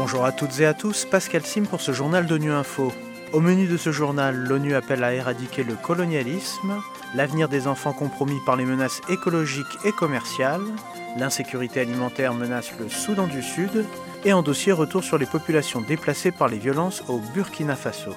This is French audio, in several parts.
Bonjour à toutes et à tous, Pascal Sim pour ce journal d'ONU Info. Au menu de ce journal, l'ONU appelle à éradiquer le colonialisme, l'avenir des enfants compromis par les menaces écologiques et commerciales, l'insécurité alimentaire menace le Soudan du Sud, et en dossier retour sur les populations déplacées par les violences au Burkina Faso.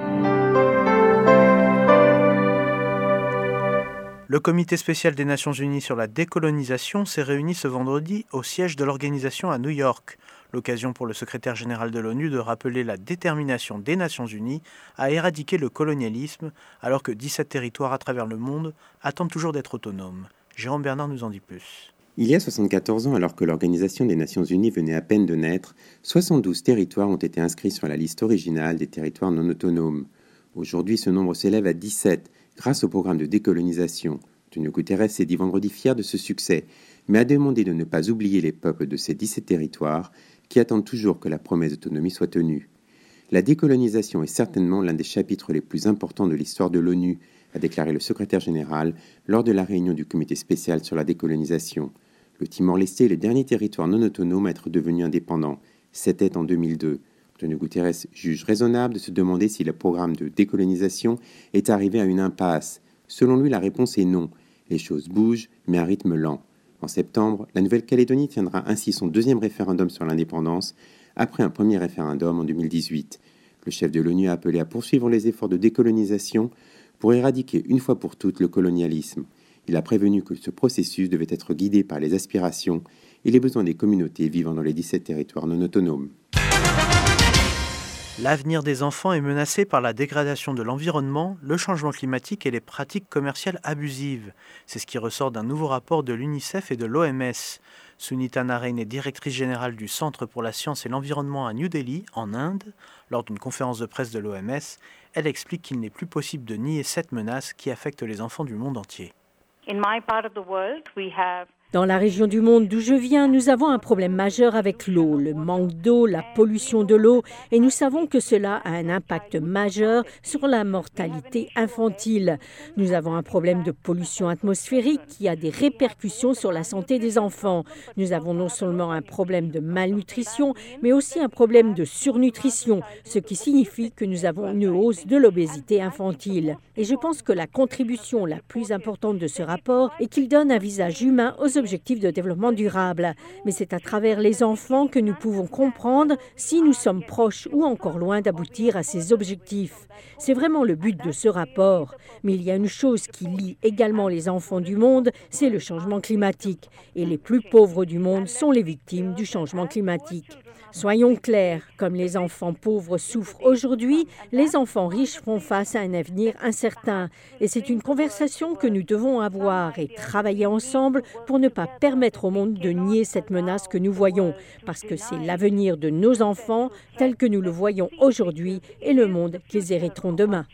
Le comité spécial des Nations Unies sur la décolonisation s'est réuni ce vendredi au siège de l'organisation à New York. L'occasion pour le secrétaire général de l'ONU de rappeler la détermination des Nations Unies à éradiquer le colonialisme alors que 17 territoires à travers le monde attendent toujours d'être autonomes. Jérôme Bernard nous en dit plus. Il y a 74 ans, alors que l'Organisation des Nations Unies venait à peine de naître, 72 territoires ont été inscrits sur la liste originale des territoires non autonomes. Aujourd'hui, ce nombre s'élève à 17, grâce au programme de décolonisation. Antonio Guterres s'est dit vendredi fier de ce succès, mais a demandé de ne pas oublier les peuples de ces 17 territoires qui attendent toujours que la promesse d'autonomie soit tenue. La décolonisation est certainement l'un des chapitres les plus importants de l'histoire de l'ONU, a déclaré le secrétaire général lors de la réunion du comité spécial sur la décolonisation. Le Timor-Leste est le dernier territoire non autonome à être devenu indépendant. C'était en 2002. Antonio Guterres juge raisonnable de se demander si le programme de décolonisation est arrivé à une impasse. Selon lui, la réponse est non. Les choses bougent, mais à rythme lent. En septembre, la Nouvelle-Calédonie tiendra ainsi son deuxième référendum sur l'indépendance, après un premier référendum en 2018. Le chef de l'ONU a appelé à poursuivre les efforts de décolonisation pour éradiquer une fois pour toutes le colonialisme. Il a prévenu que ce processus devait être guidé par les aspirations et les besoins des communautés vivant dans les 17 territoires non autonomes. L'avenir des enfants est menacé par la dégradation de l'environnement, le changement climatique et les pratiques commerciales abusives. C'est ce qui ressort d'un nouveau rapport de l'UNICEF et de l'OMS. Sunita Narain est directrice générale du Centre pour la science et l'environnement à New Delhi, en Inde. Lors d'une conférence de presse de l'OMS, elle explique qu'il n'est plus possible de nier cette menace qui affecte les enfants du monde entier. Dans la région du monde d'où je viens, nous avons un problème majeur avec l'eau, le manque d'eau, la pollution de l'eau, et nous savons que cela a un impact majeur sur la mortalité infantile. Nous avons un problème de pollution atmosphérique qui a des répercussions sur la santé des enfants. Nous avons non seulement un problème de malnutrition, mais aussi un problème de surnutrition, ce qui signifie que nous avons une hausse de l'obésité infantile. Et je pense que la contribution la plus importante de ce rapport est qu'il donne un visage humain aux objectifs de développement durable. Mais c'est à travers les enfants que nous pouvons comprendre si nous sommes proches ou encore loin d'aboutir à ces objectifs. C'est vraiment le but de ce rapport. Mais il y a une chose qui lie également les enfants du monde, c'est le changement climatique. Et les plus pauvres du monde sont les victimes du changement climatique. Soyons clairs, comme les enfants pauvres souffrent aujourd'hui, les enfants riches font face à un avenir incertain. Et c'est une conversation que nous devons avoir et travailler ensemble pour ne pas permettre au monde de nier cette menace que nous voyons, parce que c'est l'avenir de nos enfants, tel que nous le voyons aujourd'hui, et le monde qu'ils hériteront demain.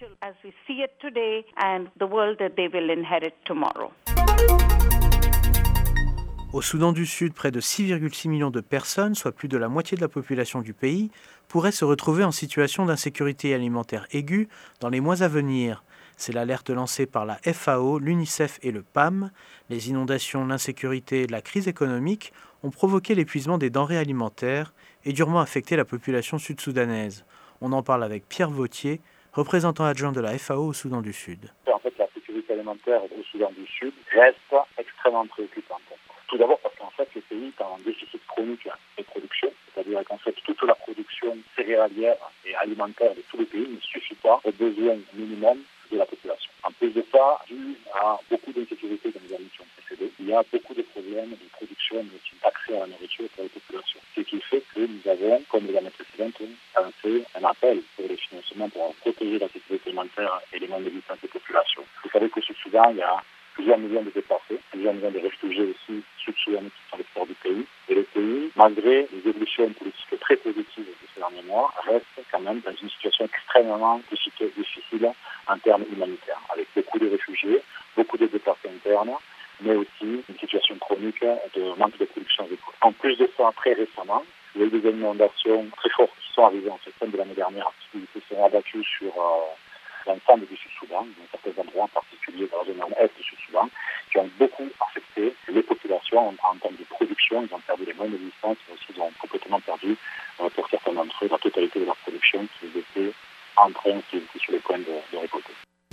Au Soudan du Sud, près de 6,6 millions de personnes, soit plus de la moitié de la population du pays, pourraient se retrouver en situation d'insécurité alimentaire aiguë dans les mois à venir. C'est l'alerte lancée par la FAO, l'UNICEF et le PAM. Les inondations, l'insécurité et la crise économique ont provoqué l'épuisement des denrées alimentaires et durement affecté la population sud-soudanaise. On en parle avec Pierre Vautier, représentant adjoint de la FAO au Soudan du Sud. En fait, la sécurité alimentaire au Soudan du Sud reste extrêmement préoccupante. Tout d'abord parce qu'en fait, le pays est en déficit chronique de production, c'est-à-dire qu'en fait, toute la production céréalière et alimentaire de tout le pays ne suffit pas aux besoins minimums de la population. En plus de ça, dû à beaucoup d'insécurité dans les années qui ont précédé, il y a beaucoup de problèmes de production et d'accès à la nourriture pour la population. Ce qui fait que nous avons, comme les années précédentes, lancé un appel pour les financements pour protéger la sécurité alimentaire et les modes de vie de cette population. Vous savez qu'au Sud-Soudan, il y a plusieurs millions de déplacés, plusieurs millions de réfugiés aussi sud-soudanais qui sont à l'extérieur du pays. Et le pays, malgré les évolutions politiques très positives de ces derniers mois, reste quand même dans une situation extrêmement difficile en termes humanitaires, avec beaucoup de réfugiés, beaucoup de déplacés internes, mais aussi une situation chronique de manque de production agricole. En plus de ça, très récemment, il y a eu des inondations très fortes qui sont arrivées en septembre de l'année dernière, qui se sont abattues sur l'ensemble du Sud-Soudan, dans certains endroits en particulier dans la zone est du Sud-Soudan, qui ont beaucoup affecté les populations population, en termes de production, ils ont perdu les moyens d'existence, mais aussi ils ont complètement perdu, pour certains d'entre eux, la totalité de leur production qu'ils étaient en train, qu'ils étaient sur le point de récolter.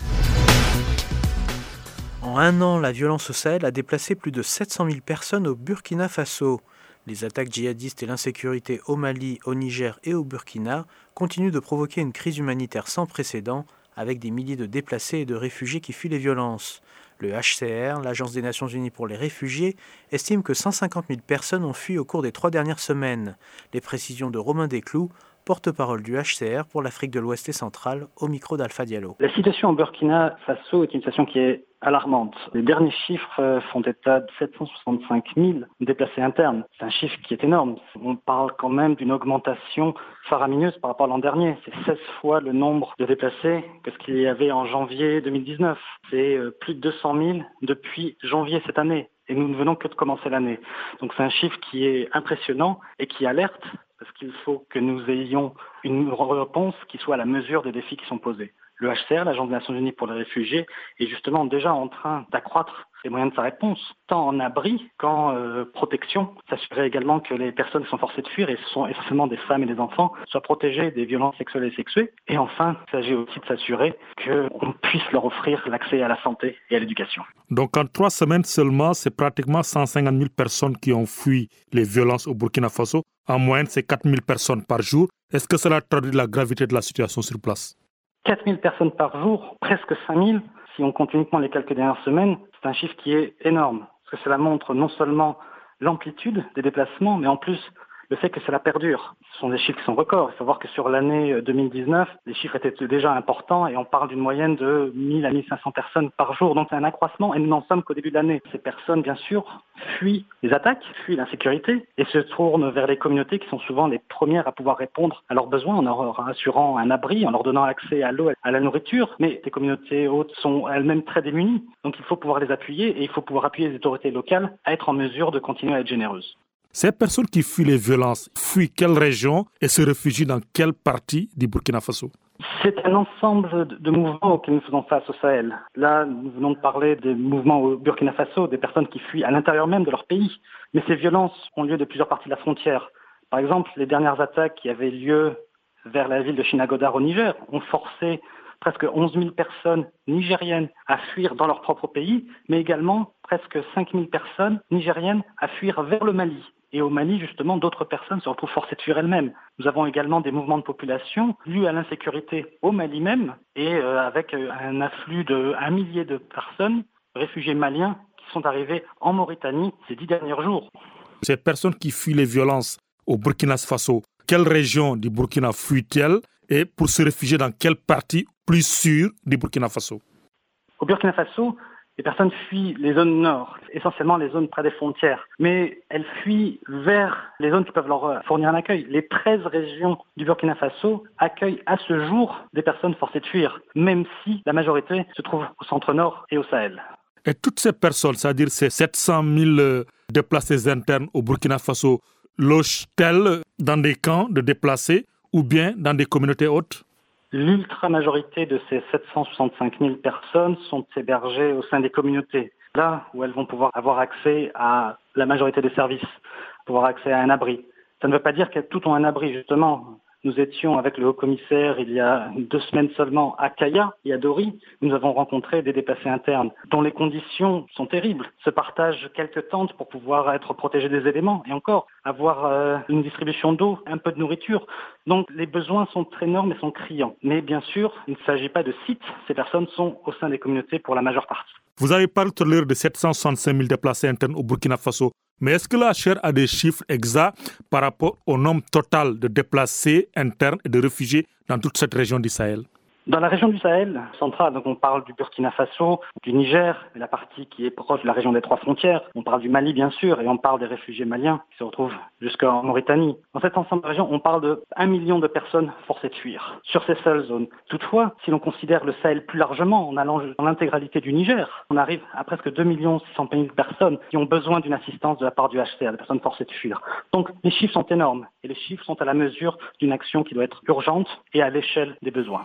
En un an, la violence au Sahel a déplacé plus de 700 000 personnes au Burkina Faso. Les attaques djihadistes et l'insécurité au Mali, au Niger et au Burkina continuent de provoquer une crise humanitaire sans précédent, avec des milliers de déplacés et de réfugiés qui fuient les violences. Le HCR, l'Agence des Nations Unies pour les réfugiés, estime que 150 000 personnes ont fui au cours des 3 dernières semaines. Les précisions de Romain Desclous, porte-parole du HCR pour l'Afrique de l'Ouest et centrale, au micro d'Alpha Diallo. La situation au Burkina Faso est une situation qui est alarmante. Les derniers chiffres font état de 765 000 déplacés internes. C'est un chiffre qui est énorme. On parle quand même d'une augmentation faramineuse par rapport à l'an dernier. C'est 16 fois le nombre de déplacés que ce qu'il y avait en janvier 2019. C'est plus de 200 000 depuis janvier cette année. Et nous ne venons que de commencer l'année. Donc c'est un chiffre qui est impressionnant et qui alerte, parce qu'il faut que nous ayons une réponse qui soit à la mesure des défis qui sont posés. Le HCR, l'Agence des Nations Unies pour les réfugiés, est justement déjà en train d'accroître les moyens de sa réponse, tant en abri qu'en protection. S'assurer également que les personnes qui sont forcées de fuir, et ce sont essentiellement des femmes et des enfants, soient protégées des violences sexuelles et sexuées. Et enfin, il s'agit aussi de s'assurer qu'on puisse leur offrir l'accès à la santé et à l'éducation. Donc en 3 semaines seulement, c'est pratiquement 150 000 personnes qui ont fui les violences au Burkina Faso. En moyenne, c'est 4 000 personnes par jour. Est-ce que cela traduit la gravité de la situation sur place ? 4 000 personnes par jour, presque 5 000, si on compte uniquement les quelques dernières semaines, c'est un chiffre qui est énorme. Parce que cela montre non seulement l'amplitude des déplacements, mais en plus le fait que cela perdure. Ce sont des chiffres qui sont records. Il faut voir que sur l'année 2019, les chiffres étaient déjà importants et on parle d'une moyenne de 1000 à 1500 personnes par jour. Donc c'est un accroissement et nous n'en sommes qu'au début de l'année. Ces personnes, bien sûr, fuient les attaques, fuient l'insécurité et se tournent vers les communautés qui sont souvent les premières à pouvoir répondre à leurs besoins en leur assurant un abri, en leur donnant accès à l'eau, à la nourriture. Mais ces communautés hautes sont elles-mêmes très démunies. Donc il faut pouvoir les appuyer et il faut pouvoir appuyer les autorités locales à être en mesure de continuer à être généreuses. Ces personnes qui fuient les violences fuient quelle région et se réfugient dans quelle partie du Burkina Faso ? C'est un ensemble de mouvements auxquels nous faisons face au Sahel. Là, nous venons de parler des mouvements au Burkina Faso, des personnes qui fuient à l'intérieur même de leur pays. Mais ces violences ont lieu de plusieurs parties de la frontière. Par exemple, les dernières attaques qui avaient lieu vers la ville de Chinagodar au Niger ont forcé presque 11 000 personnes nigériennes à fuir dans leur propre pays, mais également presque 5 000 personnes nigériennes à fuir vers le Mali. Et au Mali, justement, d'autres personnes se retrouvent forcées de fuir elles-mêmes. Nous avons également des mouvements de population dus à l'insécurité au Mali même et avec un afflux de 1 millier de personnes, réfugiés maliens, qui sont arrivés en Mauritanie ces 10 derniers jours. Ces personnes qui fuient les violences au Burkina Faso, quelle région du Burkina fuient-elles et pour se réfugier dans quelle partie plus sûre du Burkina Faso ? Au Burkina Faso, les personnes fuient les zones nord, essentiellement les zones près des frontières. Mais elles fuient vers les zones qui peuvent leur fournir un accueil. Les 13 régions du Burkina Faso accueillent à ce jour des personnes forcées de fuir, même si la majorité se trouve au centre-nord et au Sahel. Et toutes ces personnes, c'est-à-dire ces 700 000 déplacés internes au Burkina Faso, logent-elles dans des camps de déplacés ou bien dans des communautés hautes ? L'ultra-majorité de ces 765 000 personnes sont hébergées au sein des communautés, là où elles vont pouvoir avoir accès à la majorité des services, pouvoir accès à un abri. Ça ne veut pas dire qu'elles toutes ont un abri, justement. Nous étions avec le haut-commissaire il y a 2 semaines seulement à Kaya et à Dori. Nous avons rencontré des déplacés internes dont les conditions sont terribles. Se partagent quelques tentes pour pouvoir être protégés des éléments et encore avoir une distribution d'eau, un peu de nourriture. Donc les besoins sont énormes et sont criants. Mais bien sûr, il ne s'agit pas de sites. Ces personnes sont au sein des communautés pour la majeure partie. Vous avez parlé tout à l'heure de 765 000 déplacés internes au Burkina Faso. Mais est-ce que la HCR a des chiffres exacts par rapport au nombre total de déplacés internes et de réfugiés dans toute cette région du Sahel ? Dans la région du Sahel central, donc on parle du Burkina Faso, du Niger, la partie qui est proche de la région des 3 frontières. On parle du Mali, bien sûr, et on parle des réfugiés maliens qui se retrouvent jusqu'en Mauritanie. Dans cet ensemble de régions, on parle de 1 million de personnes forcées de fuir sur ces seules zones. Toutefois, si l'on considère le Sahel plus largement, en allant dans l'intégralité du Niger, on arrive à presque 2 600 000 personnes qui ont besoin d'une assistance de la part du HCR, des personnes forcées de fuir. Donc les chiffres sont énormes, et les chiffres sont à la mesure d'une action qui doit être urgente et à l'échelle des besoins.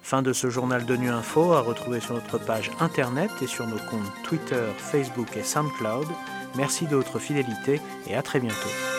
Fin de ce journal d'ONU Info à retrouver sur notre page internet et sur nos comptes Twitter, Facebook et SoundCloud. Merci de votre fidélité et à très bientôt.